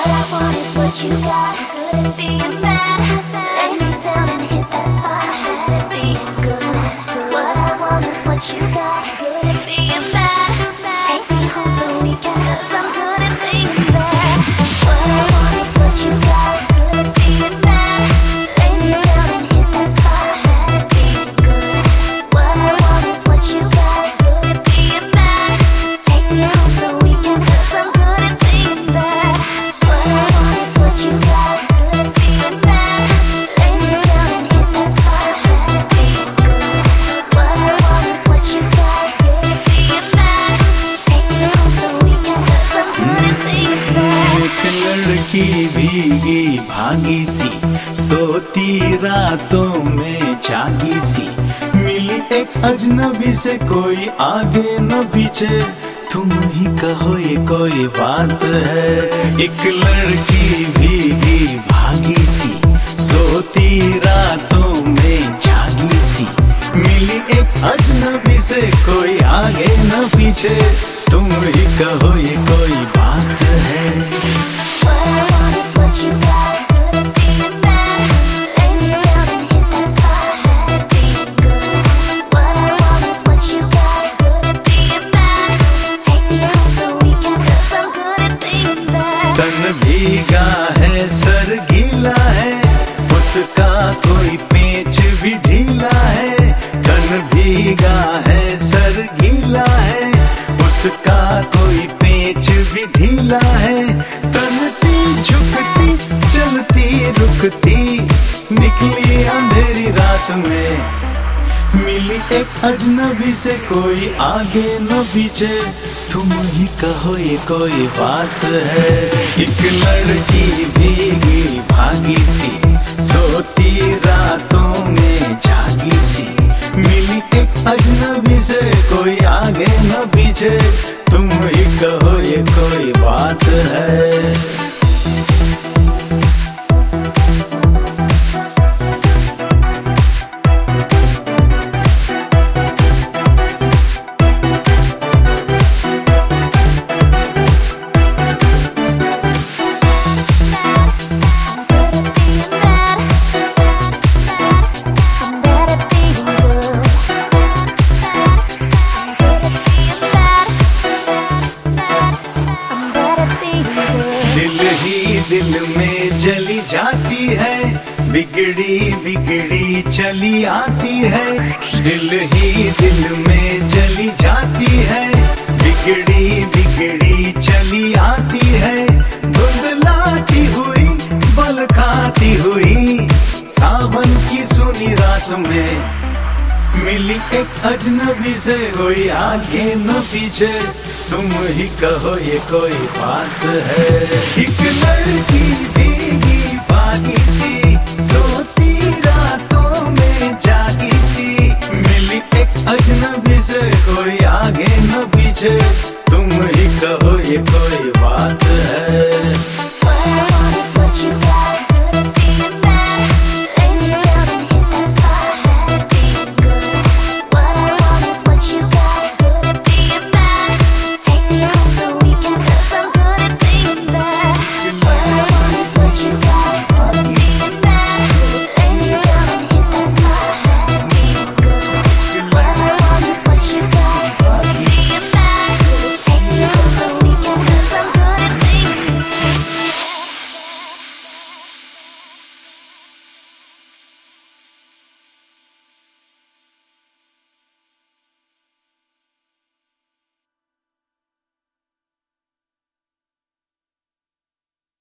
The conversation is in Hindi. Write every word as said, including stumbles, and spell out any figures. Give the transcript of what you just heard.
What I want is what you got. Good at being mad. Lay me down and hit that spot. Bad at being good. What I want is what you got. Good at being mad. Take me home so we can. Cause I'm good at being bad. What I want is what you got. Good at being mad. Lay me down and hit that spot. Bad at being good. What I want is what you got. Good at being mad. Take me home so we can. Cause I'm good at being bad. What I want is what you got. Good at being mad. Lay me down and hit that spot. Bad at being good. What I want is what you got. Good at being mad. Take me home so we can. Cause I'm good at being bad. एक लड़की भीगी भागी सी सोती रातों में जागी सी मिली एक अजनबी से कोई आगे न पीछे तुम ही कहो ये कोई बात है। एक लड़की भीगी भागी सी सोती रातों में जागी सी मिली एक अजनबी से कोई आगे न पीछे तुम ही कहो ये कोई बात है। What I want is what you got. Good at being mad. Lay me down and hit that spot. Bad at being good. What I want is what you got. Good at being mad. Take me home so we can. Cause I'm good at being bad. तन भीगा है सर गीला है उसका कोई पेच भी ढीला है। तन भीगा है सर गीला है उसका कोई पेच भी ढीला है। तनती झुकती चलती रुकती निकली अंधेरी रात में मिली एक अजनबी से कोई आगे न पीछे तुम ही कहो ये कोई बात है। एक लड़की भीगी भागी सी सोती रातों में जागी सी मिली एक अजनबी से कोई आगे न पीछे तुम ही कहो ये कोई बात है। दिल में जली जाती है बिगड़ी बिगड़ी चली आती है। दिल ही दिल में जली जाती है बिगड़ी बिगड़ी चली आती है। धुंधलाती हुई बल खाती हुई सावन की सुनी रात में मिली एक अजनबी से कोई आगे न पीछे तुम ही कहो ये कोई बात है।